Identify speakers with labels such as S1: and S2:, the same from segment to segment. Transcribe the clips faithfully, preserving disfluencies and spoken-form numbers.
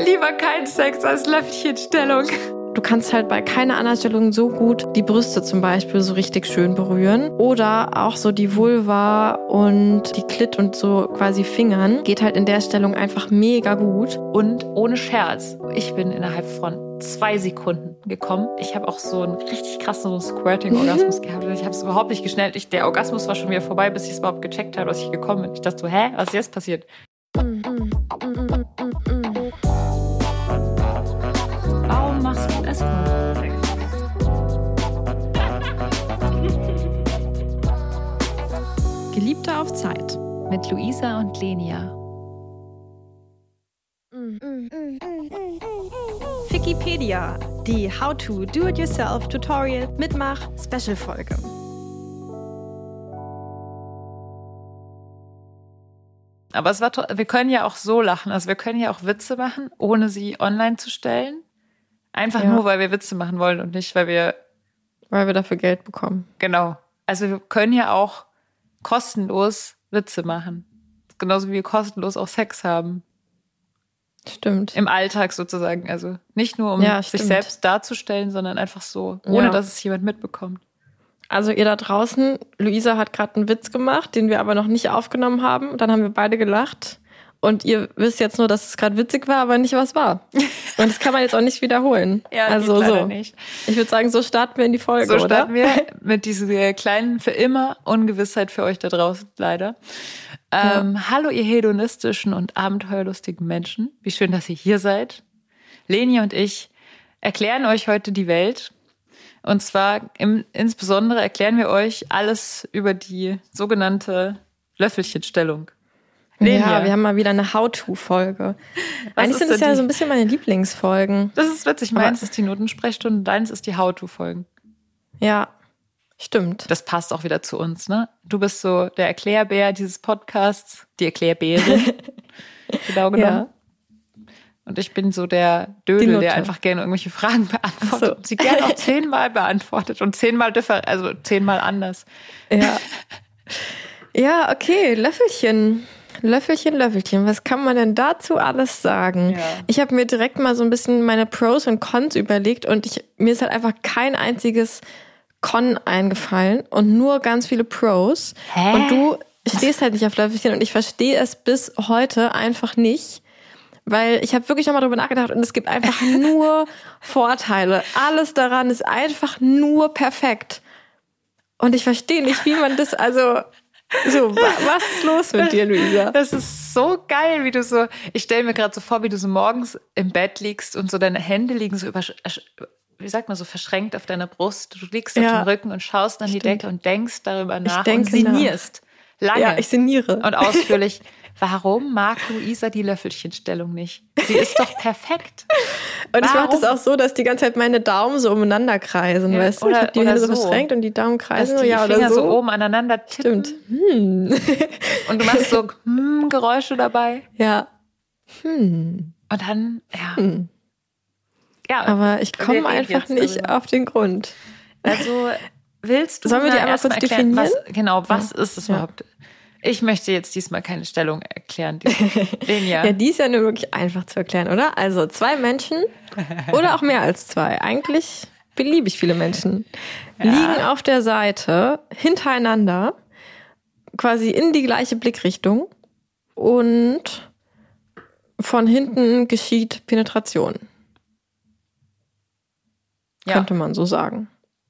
S1: Lieber kein Sex als Löffelchenstellung.
S2: Du kannst halt bei keiner anderen Stellung so gut die Brüste zum Beispiel so richtig schön berühren. Oder auch so die Vulva und die Klit und so quasi Fingern. Geht halt in der Stellung einfach mega gut.
S1: Und ohne Scherz, ich bin innerhalb von zwei Sekunden gekommen. Ich habe auch so einen richtig krassen so Squirting-Orgasmus gehabt. Ich habe es überhaupt nicht geschnellt. Ich, der Orgasmus war schon wieder vorbei, bis ich es überhaupt gecheckt habe, dass ich gekommen bin. Ich dachte so, hä, was ist jetzt passiert? Warum machst du es?
S2: Geliebte auf Zeit.
S1: Mit Luisa und Lenia.
S2: Wikipedia, die How-to-Do-it-yourself-Tutorial Mitmach-Special-Folge.
S1: Aber es war to- wir können ja auch so lachen. Also wir können ja auch Witze machen, ohne sie online zu stellen. Einfach
S2: Ja.
S1: nur, weil wir Witze machen wollen und nicht, weil wir...
S2: Weil wir dafür Geld bekommen.
S1: Genau. Also wir können ja auch kostenlos Witze machen. Genauso wie wir kostenlos auch Sex haben.
S2: Stimmt.
S1: Im Alltag sozusagen. Also nicht nur, um
S2: Ja,
S1: sich
S2: stimmt.
S1: selbst darzustellen, sondern einfach so, ohne
S2: Ja.
S1: dass es jemand mitbekommt.
S2: Also ihr da draußen, Luisa hat gerade einen Witz gemacht, den wir aber noch nicht aufgenommen haben. Und dann haben wir beide gelacht. Und ihr wisst jetzt nur, dass es gerade witzig war, aber nicht, was war. Und das kann man jetzt auch nicht wiederholen.
S1: Ja,
S2: also
S1: geht leider
S2: so.
S1: nicht.
S2: Ich würde sagen, so starten wir in die Folge,
S1: So starten
S2: oder?
S1: wir mit dieser kleinen, für immer Ungewissheit für euch da draußen, leider. Ähm, ja. Hallo, ihr hedonistischen und abenteuerlustigen Menschen. Wie schön, dass ihr hier seid. Leni und ich erklären euch heute die Welt. Und zwar im, insbesondere erklären wir euch alles über die sogenannte Löffelchenstellung. Lenia.
S2: Ja, wir haben mal wieder eine How-to-Folge.
S1: Was
S2: Eigentlich
S1: ist
S2: sind es
S1: denn
S2: ja
S1: die?
S2: so ein bisschen meine Lieblingsfolgen.
S1: Das ist witzig. Meins ist die Notensprechstunde, deins ist die How-to-Folgen.
S2: Ja, stimmt.
S1: Das passt auch wieder zu uns, ne? Du bist so der Erklärbär dieses Podcasts, die Erklärbärin. Genau genommen.
S2: Ja.
S1: Und ich bin so der
S2: Die
S1: Dödel,
S2: Nutte.
S1: der einfach gerne irgendwelche Fragen beantwortet.
S2: So.
S1: Und sie gerne auch zehnmal beantwortet und zehnmal differ, also zehnmal anders.
S2: Ja. Ja, okay, Löffelchen. Löffelchen, Löffelchen. Was kann man denn dazu alles sagen?
S1: Ja.
S2: Ich habe mir direkt mal so ein bisschen meine Pros und Cons überlegt und ich, mir ist halt einfach kein einziges Con eingefallen und nur ganz viele Pros.
S1: Hä?
S2: Und du stehst halt nicht auf Löffelchen und ich verstehe es bis heute einfach nicht. Weil ich habe wirklich nochmal drüber nachgedacht und es gibt einfach nur Vorteile. Alles daran ist einfach nur perfekt. Und ich verstehe nicht, wie man das, also, so, wa- was ist los mit dir, Luisa?
S1: Das ist so geil, wie du so, ich stelle mir gerade so vor, wie du so morgens im Bett liegst und so deine Hände liegen so über, wie sagt man, so verschränkt auf deiner Brust. Du liegst
S2: Ja.
S1: auf dem Rücken und schaust an die
S2: Stimmt.
S1: Decke und denkst darüber nach und
S2: denke
S1: sinnierst. Lange
S2: Ja, ich sinniere.
S1: und ausführlich. Warum mag Luisa die Löffelchenstellung nicht? Sie ist doch perfekt.
S2: Und ich mache das
S1: Warum?
S2: auch so, dass die ganze Zeit meine Daumen so umeinander kreisen,
S1: Ja,
S2: weißt du?
S1: oder-
S2: Ich habe die
S1: oder
S2: Hände so
S1: so.
S2: verschränkt und die Daumen
S1: Dass
S2: kreisen.
S1: die
S2: ja,
S1: Finger
S2: oder
S1: so.
S2: so.
S1: oben aneinander tippen.
S2: Stimmt. Hm.
S1: Und du machst so hm, Geräusche dabei.
S2: Ja. Hm.
S1: Und dann, ja.
S2: Hm.
S1: ja
S2: Aber ich
S1: wir
S2: komme
S1: reden
S2: einfach
S1: jetzt
S2: nicht
S1: darüber.
S2: auf den Grund.
S1: Also, willst du
S2: Sollen wir die
S1: mal
S2: einmal
S1: erst
S2: kurz
S1: mal erklären,
S2: definieren?
S1: Was, genau, was ist es
S2: Ja.
S1: überhaupt? Ich möchte jetzt diesmal keine Stellung erklären. Lenia.
S2: Ja, die ist ja nur wirklich einfach zu erklären, oder? Also zwei Menschen oder auch mehr als zwei. Eigentlich beliebig viele Menschen liegen auf der Seite hintereinander, quasi in die gleiche Blickrichtung und von hinten geschieht Penetration.
S1: Ja.
S2: Könnte man so sagen.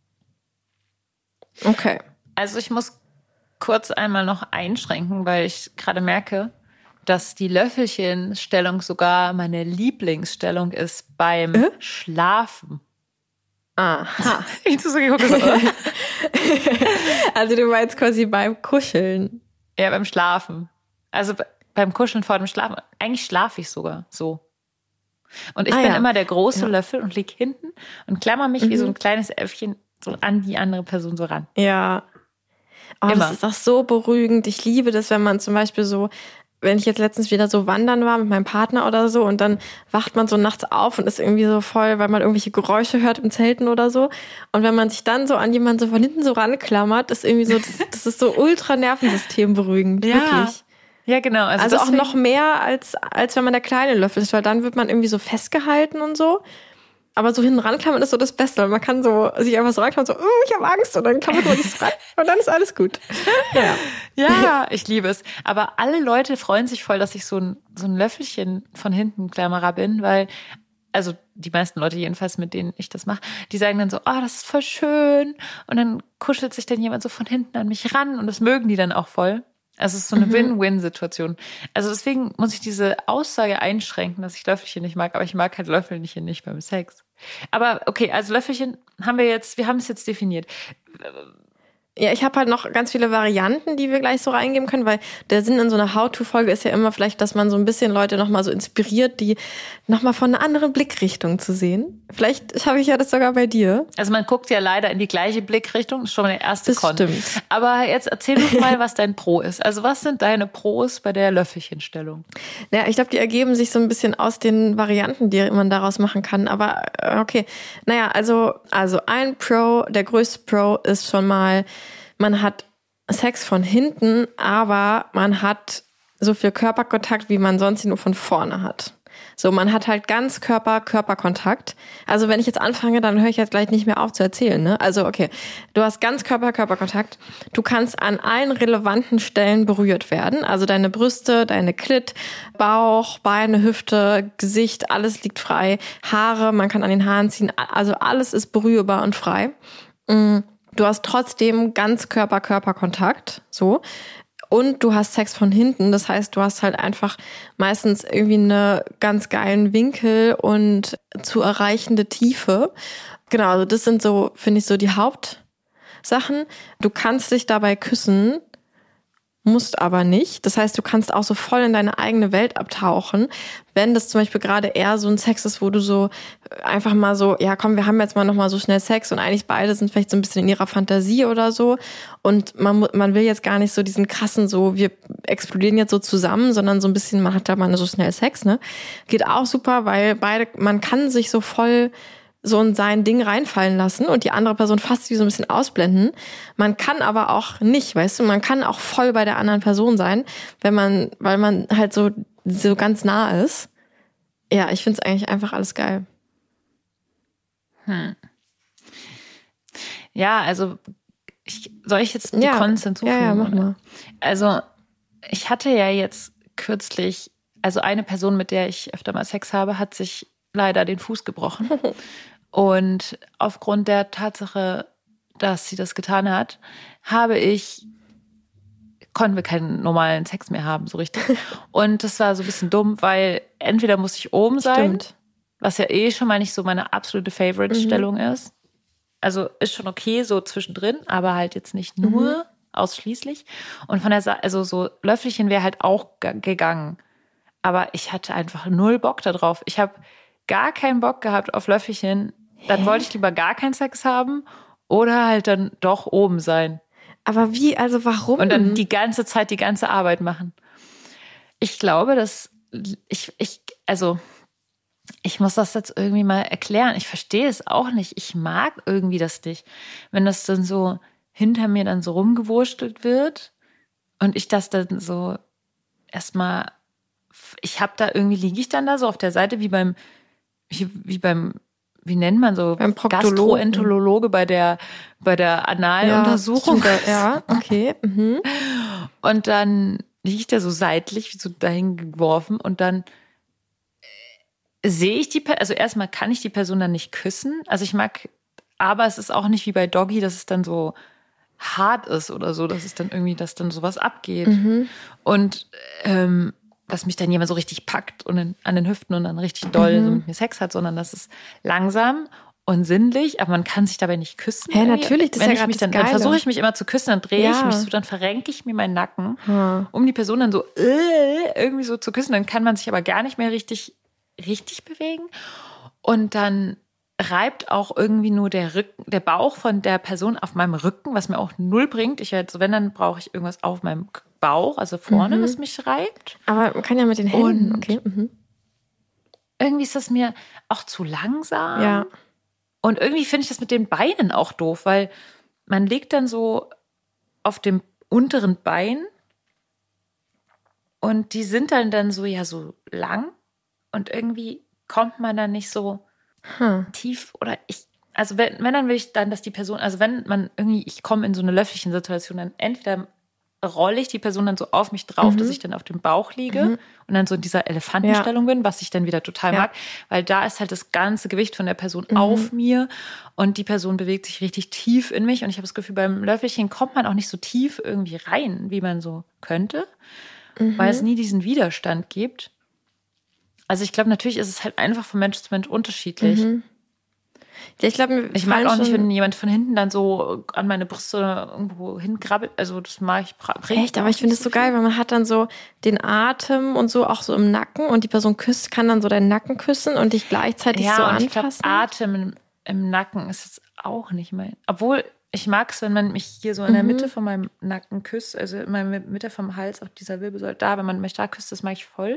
S2: Okay.
S1: Also ich muss kurz einmal noch einschränken, weil ich gerade merke, dass die Löffelchenstellung sogar meine Lieblingsstellung ist beim
S2: Äh?
S1: Schlafen.
S2: Aha.
S1: Ich hab so geguckt, so, äh.
S2: Also du meinst quasi beim Kuscheln.
S1: Ja, beim Schlafen. Also be- beim Kuscheln vor dem Schlafen. Eigentlich schlafe ich sogar so. Und ich
S2: Ah,
S1: bin
S2: ja.
S1: immer der große
S2: Ja.
S1: Löffel und lieg hinten und klammer mich wie
S2: Mhm.
S1: so ein kleines Äffchen so an die andere Person so ran.
S2: Ja. Oh,
S1: Immer.
S2: das ist auch so beruhigend. Ich liebe das, wenn man zum Beispiel so, wenn ich jetzt letztens wieder so wandern war mit meinem Partner oder so und dann wacht man so nachts auf und ist irgendwie so voll, weil man irgendwelche Geräusche hört im Zelten oder so. Und wenn man sich dann so an jemanden so von hinten so ranklammert, ist irgendwie so, das, das ist so ultra Nervensystem beruhigend.
S1: Ja.
S2: Wirklich.
S1: Ja, genau.
S2: Also, also auch noch mehr, als, als wenn man der kleine Löffel ist, weil dann wird man irgendwie so festgehalten und so. Aber so hinten ranklammern ist so das Beste. Man kann so sich einfach so ranklammern, so, oh, ich habe Angst. Und dann klammert man sich rein und dann ist alles gut.
S1: Ja. Ja, ich liebe es. Aber alle Leute freuen sich voll, dass ich so ein, so ein Löffelchen von hinten Klammerer bin, weil, also die meisten Leute jedenfalls, mit denen ich das mache, die sagen dann so, oh, das ist voll schön. Und dann kuschelt sich dann jemand so von hinten an mich ran und das mögen die dann auch voll. Also es ist so eine mhm. Win-Win-Situation. Also deswegen muss ich diese Aussage einschränken, dass ich Löffelchen nicht mag, aber ich mag halt Löffelchen nicht beim Sex. Aber okay, also Löffelchen haben wir jetzt, wir haben es jetzt definiert.
S2: Ja, ich habe halt noch ganz viele Varianten, die wir gleich so reingeben können, weil der Sinn in so einer How-to-Folge ist ja immer vielleicht, dass man so ein bisschen Leute nochmal so inspiriert, die nochmal von einer anderen Blickrichtung zu sehen. Vielleicht schaffe ich ja das sogar bei dir.
S1: Also man guckt ja leider in die gleiche Blickrichtung, das ist schon mal der erste
S2: Das
S1: Con.
S2: stimmt.
S1: Aber jetzt erzähl doch mal, was dein Pro ist. Also was sind deine Pros bei der Löffelchenstellung?
S2: Ja, ich glaube, die ergeben sich so ein bisschen aus den Varianten, die man daraus machen kann. Aber okay, naja, also, also ein Pro, der größte Pro ist schon mal, man hat Sex von hinten, aber man hat so viel Körperkontakt, wie man sonst nur von vorne hat. So, man hat halt ganz Körper-Körperkontakt. Also wenn ich jetzt anfange, dann höre ich jetzt gleich nicht mehr auf zu erzählen, ne? Also okay, du hast ganz Körper-Körperkontakt. Du kannst an allen relevanten Stellen berührt werden. Also deine Brüste, deine Klit, Bauch, Beine, Hüfte, Gesicht, alles liegt frei. Haare, man kann an den Haaren ziehen. Also alles ist berührbar und frei. Du hast trotzdem ganz Körper-Körper-Kontakt, so. Und du hast Sex von hinten, das heißt, du hast halt einfach meistens irgendwie eine ganz geilen Winkel und zu erreichende Tiefe. Genau, also das sind so, finde ich, so die Hauptsachen. Du kannst dich dabei küssen, musst aber nicht. Das heißt, du kannst auch so voll in deine eigene Welt abtauchen, wenn das zum Beispiel gerade eher so ein Sex ist, wo du so einfach mal so, ja komm, wir haben jetzt mal nochmal so schnell Sex und eigentlich beide sind vielleicht so ein bisschen in ihrer Fantasie oder so und man man will jetzt gar nicht so diesen krassen so, wir explodieren jetzt so zusammen, sondern so ein bisschen, man hat da mal so schnell Sex, ne? Geht auch super, weil beide, man kann sich so voll so in sein Ding reinfallen lassen und die andere Person fast wie so ein bisschen ausblenden. Man kann aber auch nicht, weißt du, man kann auch voll bei der anderen Person sein, wenn man, weil man halt so, so ganz nah ist. Ja, ich find's eigentlich einfach alles geil.
S1: Hm. Ja, also ich, soll ich jetzt die
S2: ja.
S1: Cons hinzufügen?
S2: Ja, ja, mach mal.
S1: Also ich hatte ja jetzt kürzlich, also eine Person, mit der ich öfter mal Sex habe, hat sich leider den Fuß gebrochen. Und aufgrund der Tatsache, dass sie das getan hat, habe ich, konnten wir keinen normalen Sex mehr haben, so richtig. Und das war so ein bisschen dumm, weil entweder muss ich oben sein,
S2: Stimmt.
S1: was ja eh schon mal nicht so meine absolute Favorite-Stellung
S2: Mhm.
S1: ist. Also ist schon okay, so zwischendrin, aber halt jetzt nicht nur
S2: Mhm.
S1: ausschließlich. Und von der Seite, also so Löffelchen wäre halt auch g- gegangen. Aber ich hatte einfach null Bock da drauf. Ich habe gar keinen Bock gehabt auf Löffelchen. Dann
S2: Hä?
S1: wollte ich lieber gar keinen Sex haben oder halt dann doch oben sein.
S2: Aber wie, also warum?
S1: Und dann die ganze Zeit die ganze Arbeit machen. Ich glaube, dass ich, ich, also ich muss das jetzt irgendwie mal erklären. Ich verstehe es auch nicht. Ich mag irgendwie das nicht. Wenn das dann so hinter mir dann so rumgewurstelt wird und ich das dann so erstmal, ich habe da irgendwie, liege ich dann da so auf der Seite wie beim, wie, wie beim, wie nennt man so,
S2: Beim Proktologen.
S1: Gastroenterologe bei der, bei der Analuntersuchung.
S2: Ja, ja, okay. Mhm.
S1: Und dann liege ich da so seitlich, so dahin geworfen und dann sehe ich die, Per- also erstmal kann ich die Person dann nicht küssen. Also ich mag, aber es ist auch nicht wie bei Doggy, dass es dann so hart ist oder so, dass es dann irgendwie, dass dann sowas abgeht.
S2: Mhm.
S1: Und ähm, dass mich dann jemand so richtig packt und in, an den Hüften und dann richtig doll
S2: Mhm.
S1: so mit mir Sex hat, sondern das ist langsam und sinnlich, aber man kann sich dabei nicht küssen.
S2: Hä,
S1: irgendwie.
S2: natürlich, das ist
S1: Wenn
S2: ja
S1: ich
S2: grad
S1: mich
S2: das
S1: dann, dann
S2: Geile.
S1: versuche ich mich immer zu küssen, dann drehe ich
S2: Ja.
S1: mich so, dann verrenke ich mir meinen Nacken,
S2: Hm.
S1: um die Person dann so äh, irgendwie so zu küssen. Dann kann man sich aber gar nicht mehr richtig, richtig bewegen. Und dann reibt auch irgendwie nur der Rücken, der Bauch von der Person auf meinem Rücken, was mir auch null bringt. Ich halt so, wenn, dann brauche ich irgendwas auf meinem Bauch, also vorne,
S2: Mhm.
S1: was mich reibt.
S2: Aber man kann ja mit den Händen,
S1: Und-
S2: okay. Mhm.
S1: Irgendwie ist das mir auch zu langsam.
S2: Ja.
S1: Und irgendwie finde ich das mit den Beinen auch doof, weil man liegt dann so auf dem unteren Bein Und die sind dann dann so, ja, so lang. Und irgendwie kommt man dann nicht so hm. tief. Oder ich, also wenn, wenn, dann will ich dann, dass die Person, also wenn man irgendwie, ich komme in so eine Löffelchen-Situation, dann entweder rolle ich die Person dann so auf mich drauf, mhm. dass ich dann auf dem Bauch liege mhm. und dann so in dieser Elefantenstellung ja. bin, was ich dann wieder total ja. mag, weil da ist halt das ganze Gewicht von der Person mhm. auf mir und die Person bewegt sich richtig tief in mich und ich habe das Gefühl, beim Löffelchen kommt man auch nicht so tief irgendwie rein, wie man so könnte, mhm. weil es nie diesen Widerstand gibt. Also ich glaube, natürlich ist es halt einfach von Mensch zu Mensch unterschiedlich.
S2: Mhm. Ja, ich glaube,
S1: ich mag auch nicht, wenn jemand von hinten dann so an meine Brüste irgendwo hinkrabbelt. Also das mag ich.
S2: Echt, aber ich finde es so geil, weil man hat dann so den Atem und so auch so im Nacken und die Person küsst, kann dann so deinen Nacken küssen und dich gleichzeitig
S1: ja,
S2: so
S1: und
S2: anfassen.
S1: Ich glaub, Atem im, im Nacken ist es auch nicht mein. Obwohl ich mag es, wenn man mich hier so in der Mitte von meinem Nacken küsst, also in der Mitte vom Hals, auch dieser Wirbelsäule da, wenn man mich da küsst, das mag ich voll.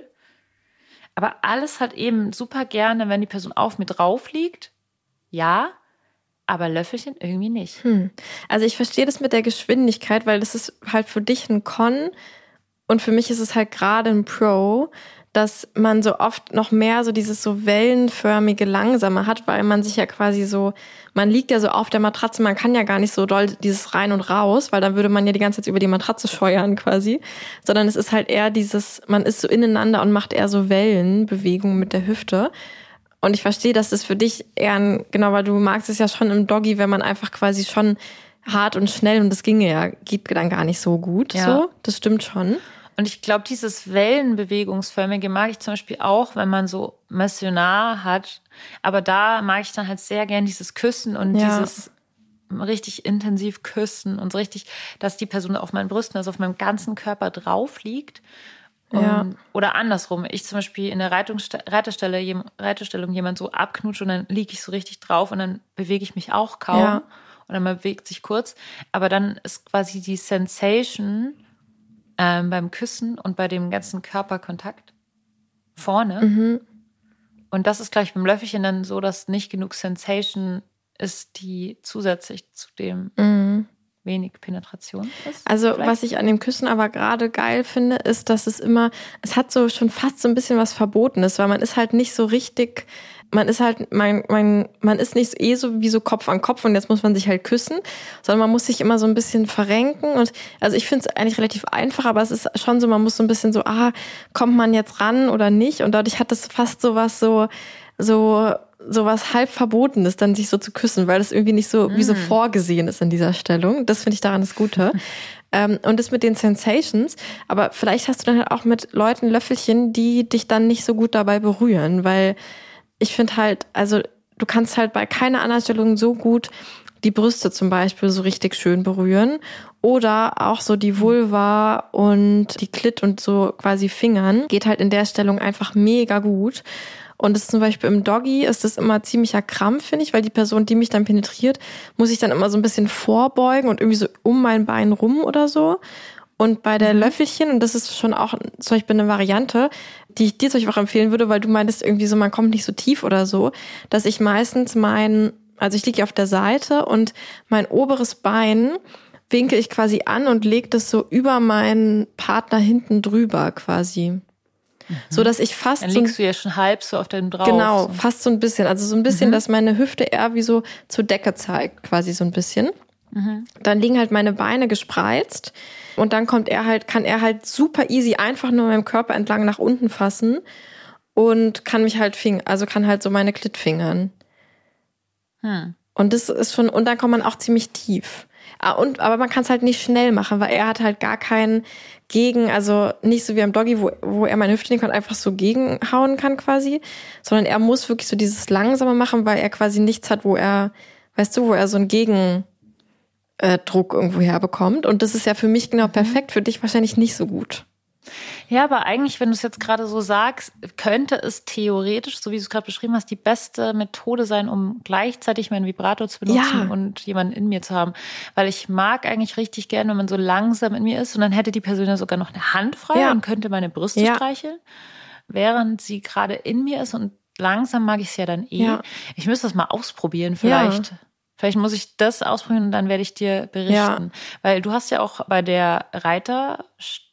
S1: Aber alles halt eben super gerne, wenn die Person auf mir drauf liegt. Ja, aber Löffelchen irgendwie nicht.
S2: Hm. Also ich verstehe das mit der Geschwindigkeit, weil das ist halt für dich ein Con und für mich ist es halt gerade ein Pro, dass man so oft noch mehr so dieses so wellenförmige Langsame hat, weil man sich ja quasi so, man liegt ja so auf der Matratze, man kann ja gar nicht so doll dieses rein und raus, weil dann würde man ja die ganze Zeit über die Matratze scheuern quasi, sondern es ist halt eher dieses, man ist so ineinander und macht eher so Wellenbewegungen mit der Hüfte. Und ich verstehe, dass das für dich eher ein, genau, weil du magst es ja schon im Doggy, wenn man einfach quasi schon hart und schnell und das ginge ja, geht dann gar nicht so gut. Ja. So, das stimmt schon.
S1: Und ich glaube, dieses Wellenbewegungsförmige mag ich zum Beispiel auch, wenn man so Missionar hat. Aber da mag ich dann halt sehr gern dieses Küssen und ja. dieses richtig intensiv küssen und so richtig, dass die Person auf meinen Brüsten, also auf meinem ganzen Körper drauf liegt.
S2: Ja.
S1: Um, oder andersrum. Ich zum Beispiel in der Reitungsste- Reiterstelle, Reiterstellung jemand so abknutsche und dann liege ich so richtig drauf und dann bewege ich mich auch kaum.
S2: Ja.
S1: Und dann bewegt sich kurz. Aber dann ist quasi die Sensation ähm, beim Küssen und bei dem ganzen Körperkontakt vorne.
S2: Mhm.
S1: Und das ist gleich beim Löffelchen dann so, dass nicht genug Sensation ist, die zusätzlich zu dem
S2: mhm.
S1: wenig Penetration ist.
S2: Also
S1: vielleicht.
S2: Was ich an dem Küssen aber gerade geil finde, ist, dass es immer, es hat so schon fast so ein bisschen was Verbotenes, weil man ist halt nicht so richtig, man ist halt, man, man, man ist nicht eh so wie so Kopf an Kopf und jetzt muss man sich halt küssen, sondern man muss sich immer so ein bisschen verrenken und also ich finde es eigentlich relativ einfach, aber es ist schon so, man muss so ein bisschen so, ah, kommt man jetzt ran oder nicht und dadurch hat es fast so was so, so, so was halb Verbotenes, dann sich so zu küssen, weil das irgendwie nicht so, mm. wie so vorgesehen ist in dieser Stellung. Das finde ich daran das Gute. ähm, und das mit den Sensations, aber vielleicht hast du dann halt auch mit Leuten Löffelchen, die dich dann nicht so gut dabei berühren, weil ich finde halt, also du kannst halt bei keiner anderen Stellung so gut die Brüste zum Beispiel so richtig schön berühren oder auch so die Vulva und die Klit und so quasi Fingern. Geht halt in der Stellung einfach mega gut. Und das ist zum Beispiel im Doggy ist das immer ziemlicher Krampf, finde ich, weil die Person, die mich dann penetriert, muss ich dann immer so ein bisschen vorbeugen und irgendwie so um mein Bein rum oder so. Und bei der Löffelchen, und das ist schon auch zum Beispiel eine Variante, die ich dir zum Beispiel auch empfehlen würde, weil du meintest irgendwie so, man kommt nicht so tief oder so, dass ich meistens mein, also ich liege auf der Seite und mein oberes Bein winkel ich quasi an und lege das so über meinen Partner hinten drüber quasi. Mhm. So dass ich fast
S1: Dann liegst so, du ja schon halb so auf dem drauf.
S2: Genau,
S1: so.
S2: fast so ein bisschen. Also so ein bisschen, mhm. dass meine Hüfte eher wie so zur Decke zeigt, quasi so ein bisschen.
S1: Mhm.
S2: Dann liegen halt meine Beine gespreizt und dann kommt er halt, kann er halt super easy einfach nur meinem Körper entlang nach unten fassen und kann mich halt fing, also kann halt so meine Klit fingern.
S1: Hm.
S2: Und das ist schon, und dann kommt man auch ziemlich tief. Ah, und, aber man kann es halt nicht schnell machen, weil er hat halt gar keinen Gegen, also nicht so wie am Doggy, wo, wo er meine Hüfte nehmen kann, einfach so gegenhauen kann quasi, sondern er muss wirklich so dieses Langsame machen, weil er quasi nichts hat, wo er, weißt du, wo er so einen Gegendruck irgendwo herbekommt. Und das ist ja für mich genau perfekt, für dich wahrscheinlich nicht so gut.
S1: Ja, aber eigentlich, wenn du es jetzt gerade so sagst, könnte es theoretisch, so wie du es gerade beschrieben hast, die beste Methode sein, um gleichzeitig meinen Vibrator zu benutzen
S2: ja.
S1: und jemanden in mir zu haben. Weil ich mag eigentlich richtig gerne, wenn man so langsam in mir ist und dann hätte die Person ja sogar noch eine Hand frei
S2: ja.
S1: und könnte meine Brüste
S2: ja.
S1: streicheln, während sie gerade in mir ist und langsam mag ich es ja dann eh. Ja. Ich müsste das mal ausprobieren vielleicht. Ja. Vielleicht muss ich das ausprobieren und dann werde ich dir berichten.
S2: Ja.
S1: Weil du hast ja auch bei der Reiter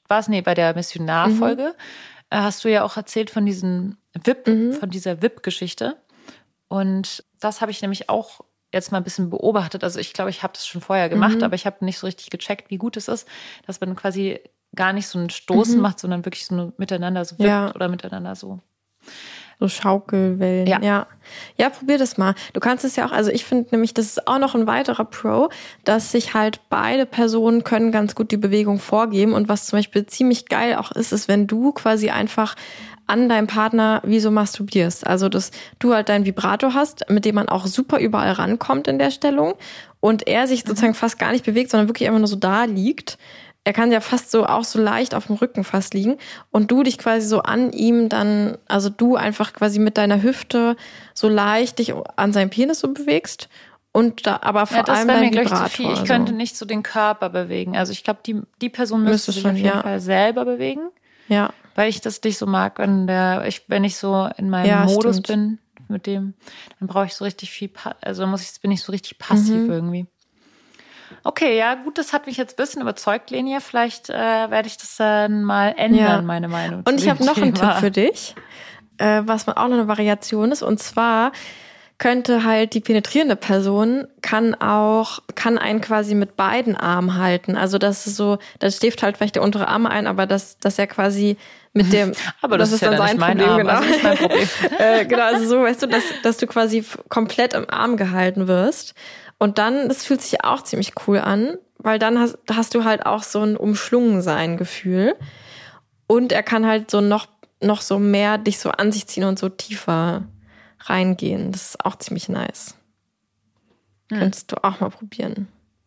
S1: war es, nee, bei der Missionarfolge, mhm. äh, hast du ja auch erzählt von diesen V I P, mhm. von dieser V I P-Geschichte. Und das habe ich nämlich auch jetzt mal ein bisschen beobachtet. Also ich glaube, ich habe das schon vorher gemacht, mhm. aber ich habe nicht so richtig gecheckt, wie gut es ist, dass man quasi gar nicht so ein Stoßen mhm. macht, sondern wirklich so ein miteinander so wippt ja. oder miteinander so.
S2: So Schaukelwellen. Ja. ja. Ja, probier das mal. Du kannst es ja auch, also ich finde nämlich, das ist auch noch ein weiterer Pro, dass sich halt beide Personen können ganz gut die Bewegung vorgeben. Und was zum Beispiel ziemlich geil auch ist, ist, wenn du quasi einfach an deinem Partner wie so masturbierst. Also, dass du halt deinen Vibrator hast, mit dem man auch super überall rankommt in der Stellung. Und er sich sozusagen mhm. fast gar nicht bewegt, sondern wirklich einfach nur so da liegt. Er kann ja fast so auch so leicht auf dem Rücken fast liegen und du dich quasi so an ihm dann, also du einfach quasi mit deiner Hüfte so leicht dich an seinem Penis so bewegst und da aber vor
S1: ja, das
S2: allem
S1: wäre
S2: dein
S1: mir gleich
S2: Vibrator.
S1: Zu viel. Ich
S2: also.
S1: könnte nicht so den Körper bewegen. Also ich glaube, die die Person müsste, müsste sich schon, auf jeden ja. Fall selber bewegen.
S2: Ja.
S1: Weil ich das nicht so mag, wenn der ich wenn ich so in meinem
S2: ja,
S1: Modus
S2: stimmt.
S1: bin mit dem, dann brauche ich so richtig viel, also muss ich bin ich so richtig passiv mhm. irgendwie. Okay, ja, gut, das hat mich jetzt ein bisschen überzeugt, Lenia. Vielleicht äh, werde ich das dann mal ändern, ja. meine Meinung.
S2: Und ich habe noch einen Tipp für dich, äh, was auch noch eine Variation ist. Und zwar könnte halt die penetrierende Person kann auch, kann einen quasi mit beiden Armen halten. Also das ist so, da schläft halt vielleicht der untere Arm ein, aber dass, dass er quasi mit dem,
S1: aber das, das ist, ist dann ja sein
S2: Problem,
S1: Arm,
S2: genau.
S1: also nicht mein Problem.
S2: äh, genau, also so, weißt du, dass, dass du quasi komplett im Arm gehalten wirst. Und dann, das fühlt sich auch ziemlich cool an, weil dann hast, hast du halt auch so ein Umschlungensein-Gefühl. Und er kann halt so noch, noch so mehr dich so an sich ziehen und so tiefer reingehen. Das ist auch ziemlich nice. Hm. Könntest du auch mal probieren.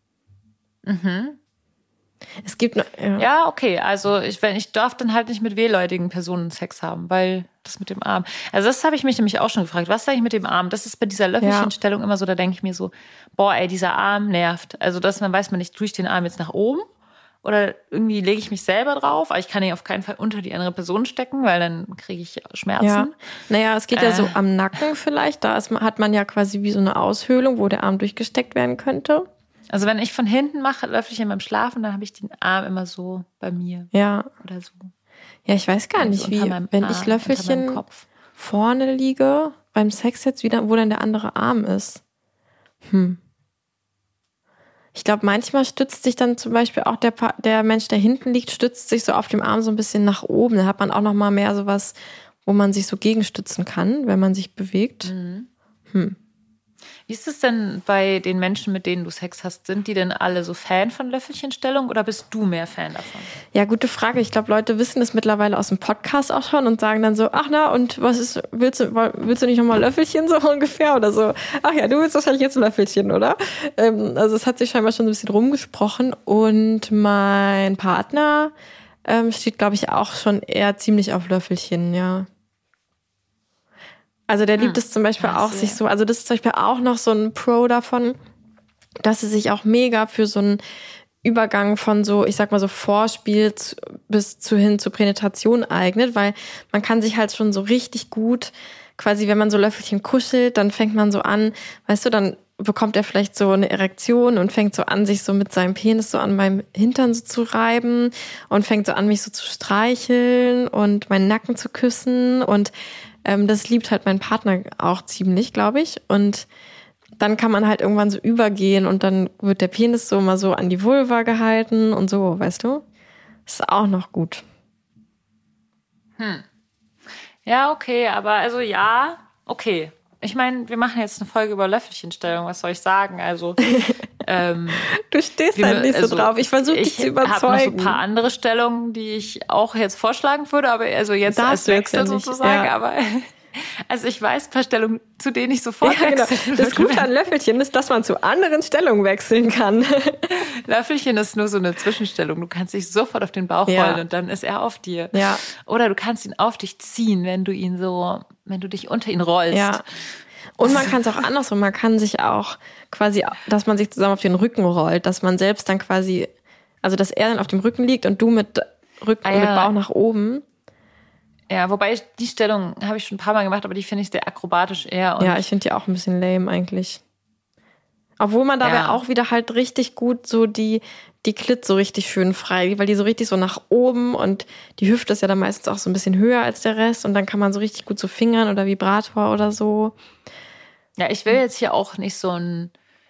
S1: Mhm.
S2: Es gibt noch, ja.
S1: ja, okay, also ich, wenn, ich darf dann halt nicht mit wehleidigen Personen Sex haben, weil das mit dem Arm, also das habe ich mich nämlich auch schon gefragt, was sage ich mit dem Arm? Das ist bei dieser Löffelchenstellung ja. immer so, da denke ich mir so, boah ey, dieser Arm nervt. Also dass man weiß man nicht, tue ich den Arm jetzt nach oben oder irgendwie lege ich mich selber drauf, aber ich kann ihn auf keinen Fall unter die andere Person stecken, weil dann kriege ich Schmerzen.
S2: Ja. Naja, es geht äh. ja so am Nacken vielleicht, da ist, hat man ja quasi wie so eine Aushöhlung, wo der Arm durchgesteckt werden könnte.
S1: Also wenn ich von hinten mache, Löffelchen beim Schlafen, dann habe ich den Arm immer so bei mir.
S2: Ja.
S1: Oder so.
S2: Ja, ich weiß gar nicht, wie, wenn Arm, ich Löffelchen vorne liege, beim Sex jetzt wieder, wo dann der andere Arm ist. Hm. Ich glaube, manchmal stützt sich dann zum Beispiel auch der, der Mensch, der hinten liegt, stützt sich so auf dem Arm so ein bisschen nach oben. Da hat man auch noch mal mehr sowas, wo man sich so gegenstützen kann, wenn man sich bewegt.
S1: Mhm.
S2: Hm.
S1: Wie ist es denn bei den Menschen, mit denen du Sex hast? Sind die denn alle so Fan von Löffelchenstellung oder bist du mehr Fan davon?
S2: Ja, gute Frage. Ich glaube, Leute wissen das mittlerweile aus dem Podcast auch schon und sagen dann so, ach na, und was ist, willst du, willst du nicht nochmal Löffelchen so ungefähr oder so? Ach ja, du willst wahrscheinlich jetzt ein Löffelchen, oder? Ähm, also es hat sich scheinbar schon so ein bisschen rumgesprochen und mein Partner ähm, steht, glaube ich, auch schon eher ziemlich auf Löffelchen, ja. Also der liebt es zum Beispiel
S1: ja,
S2: auch
S1: sehr.
S2: sich so, also das ist zum Beispiel auch noch so ein Pro davon, dass sie sich auch mega für so einen Übergang von so, ich sag mal so Vorspiel zu, bis zu hin zur Penetration eignet, weil man kann sich halt schon so richtig gut, quasi wenn man so Löffelchen kuschelt, dann fängt man so an, weißt du, dann bekommt er vielleicht so eine Erektion und fängt so an, sich so mit seinem Penis so an meinem Hintern so zu reiben und fängt so an, mich so zu streicheln und meinen Nacken zu küssen und ähm, das liebt halt mein Partner auch ziemlich, glaube ich. Und dann kann man halt irgendwann so übergehen und dann wird der Penis so mal so an die Vulva gehalten und so, weißt du? Das ist auch noch gut.
S1: Hm. Ja, okay, aber also ja, okay. Ich meine, wir machen jetzt eine Folge über Löffelchenstellung, was soll ich sagen? Also ähm,
S2: du stehst halt nicht
S1: also,
S2: so drauf. Ich versuche dich zu überzeugen. Ich habe noch so
S1: ein paar andere Stellungen, die ich auch jetzt vorschlagen würde, aber also jetzt
S2: Darfst
S1: als Wechsel
S2: jetzt ja
S1: sozusagen,
S2: ja.
S1: aber also ich weiß ein paar Stellungen, zu denen ich sofort
S2: ja,
S1: wechseln
S2: genau. Das Gute an Löffelchen ist, dass man zu anderen Stellungen wechseln kann.
S1: Löffelchen ist nur so eine Zwischenstellung. Du kannst dich sofort auf den Bauch
S2: ja.
S1: rollen und dann ist er auf dir.
S2: Ja.
S1: Oder du kannst ihn auf dich ziehen, wenn du ihn so, wenn du dich unter ihn rollst.
S2: Ja. Und man kann es auch andersrum. Man kann sich auch quasi, dass man sich zusammen auf den Rücken rollt, dass man selbst dann quasi, also dass er dann auf dem Rücken liegt und du mit Rücken
S1: ah, ja.
S2: mit Bauch nach oben.
S1: Ja, wobei ich, die Stellung habe ich schon ein paar Mal gemacht, aber die finde ich sehr akrobatisch eher. Und
S2: ja, ich finde die auch ein bisschen lame eigentlich. Obwohl man dabei
S1: Ja.
S2: auch wieder halt richtig gut so die, die Klit so richtig schön frei, weil die so richtig so nach oben und die Hüfte ist ja dann meistens auch so ein bisschen höher als der Rest und dann kann man so richtig gut so Fingern oder Vibrator oder so.
S1: Ja, ich will jetzt hier auch nicht so einen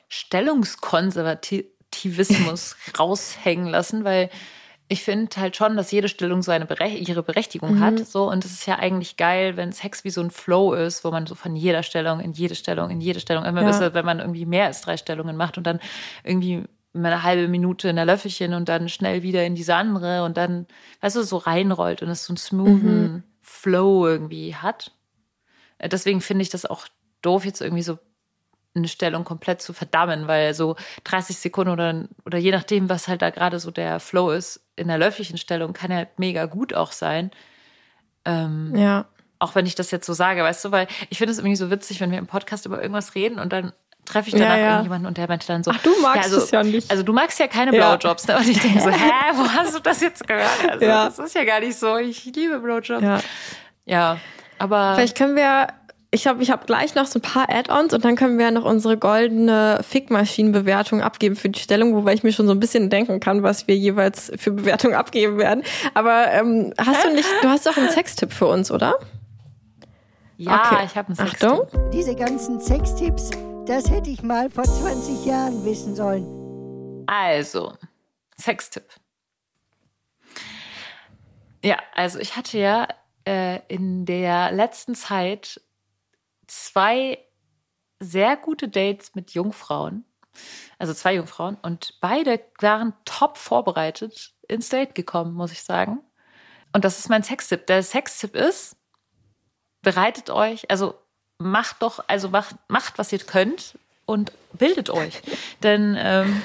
S1: Stellungskonservativismus raushängen lassen, weil ich finde halt schon, dass jede Stellung so eine Berech- ihre Berechtigung
S2: Mhm.
S1: hat. So, und es ist ja eigentlich geil, wenn Sex wie so ein Flow ist, wo man so von jeder Stellung in jede Stellung, in jede Stellung, immer
S2: Ja.
S1: besser, wenn man irgendwie mehr als drei Stellungen macht und dann irgendwie mal eine halbe Minute in der Löffelchen und dann schnell wieder in diese andere und dann, weißt du, so reinrollt und es so einen smoothen
S2: Mhm.
S1: Flow irgendwie hat. Äh, Deswegen finde ich das auch doof, jetzt irgendwie so eine Stellung komplett zu verdammen, weil so dreißig Sekunden oder, oder je nachdem, was halt da gerade so der Flow ist, in der löfflichen Stellung kann ja halt mega gut auch sein. Ähm,
S2: Ja.
S1: Auch wenn ich das jetzt so sage, weißt du, weil ich finde es irgendwie so witzig, wenn wir im Podcast über irgendwas reden und dann treffe ich
S2: Ja,
S1: danach
S2: ja.
S1: irgendjemanden und der meinte dann so,
S2: Ach, du magst
S1: also,
S2: es ja nicht.
S1: Also du magst ja keine
S2: Ja.
S1: Blowjobs, ne? Und ich denke so, hä, wo hast du das jetzt gehört? Also
S2: Ja.
S1: das ist ja gar nicht so, ich liebe Blowjobs.
S2: Ja.
S1: Ja, aber
S2: Vielleicht können wir, ich glaube, ich habe gleich noch so ein paar Add-ons und dann können wir noch unsere goldene Fickmaschinenbewertung abgeben für die Stellung, wobei ich mir schon so ein bisschen denken kann, was wir jeweils für Bewertung abgeben werden. Aber ähm, hast du nicht, du hast doch einen Sextipp für uns, oder?
S1: ja,
S2: Okay.
S1: ich habe einen
S2: Achtung.
S1: Sextipp.
S3: Diese ganzen Sextipps, das hätte ich mal vor zwanzig Jahren wissen sollen.
S1: Also, Sextipp. Ja, also ich hatte ja äh, in der letzten Zeit zwei sehr gute Dates mit Jungfrauen. Also zwei Jungfrauen. Und beide waren top vorbereitet ins Date gekommen, muss ich sagen. Und das ist mein Sextipp. Der Sextipp ist, bereitet euch, also macht doch, also macht, macht was ihr könnt und bildet euch. Denn ähm,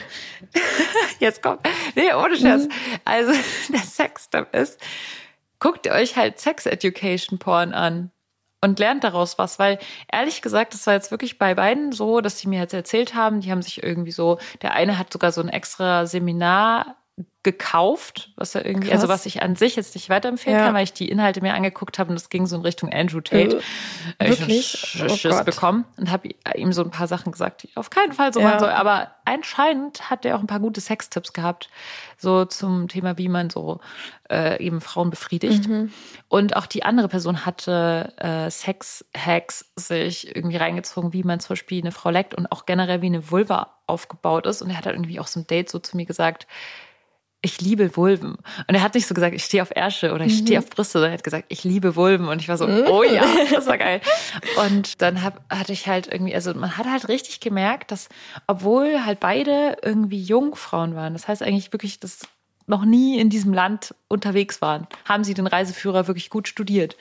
S1: jetzt kommt, nee, ohne Scherz. Also der Sextipp ist, guckt ihr euch halt Sex-Education-Porn an und lernt daraus was, weil ehrlich gesagt, das war jetzt wirklich bei beiden so, dass sie mir jetzt erzählt haben, die haben sich irgendwie so, der eine hat sogar so ein extra Seminar gekauft, was er irgendwie,
S2: Krass.
S1: also was ich an sich jetzt nicht weiterempfehlen
S2: Ja.
S1: kann, weil ich die Inhalte mir angeguckt habe und das ging so in Richtung Andrew Tate.
S2: Äh,
S1: Da hab ich schon
S2: wirklich?
S1: Sch-
S2: Oh
S1: Schiss
S2: Gott.
S1: bekommen und habe ihm so ein paar Sachen gesagt, die auf keinen Fall so
S2: Ja.
S1: machen soll. Aber anscheinend hat er auch ein paar gute Sextipps gehabt, so zum Thema, wie man so äh, eben Frauen befriedigt.
S2: Mhm.
S1: Und auch die andere Person hatte äh, Sex-Hacks sich irgendwie reingezogen, wie man zum Beispiel eine Frau leckt und auch generell wie eine Vulva aufgebaut ist. Und er hat halt irgendwie auch so ein Date so zu mir gesagt, ich liebe Vulven. Und er hat nicht so gesagt, ich stehe auf Ärsche oder ich stehe auf Brüste, sondern er hat gesagt, ich liebe Vulven. Und ich war so, oh ja, das war geil. Und dann hab, hatte ich halt irgendwie, also man hat halt richtig gemerkt, dass, obwohl halt beide irgendwie Jungfrauen waren, das heißt eigentlich wirklich, dass noch nie in diesem Land unterwegs waren, haben sie den Reiseführer wirklich gut studiert.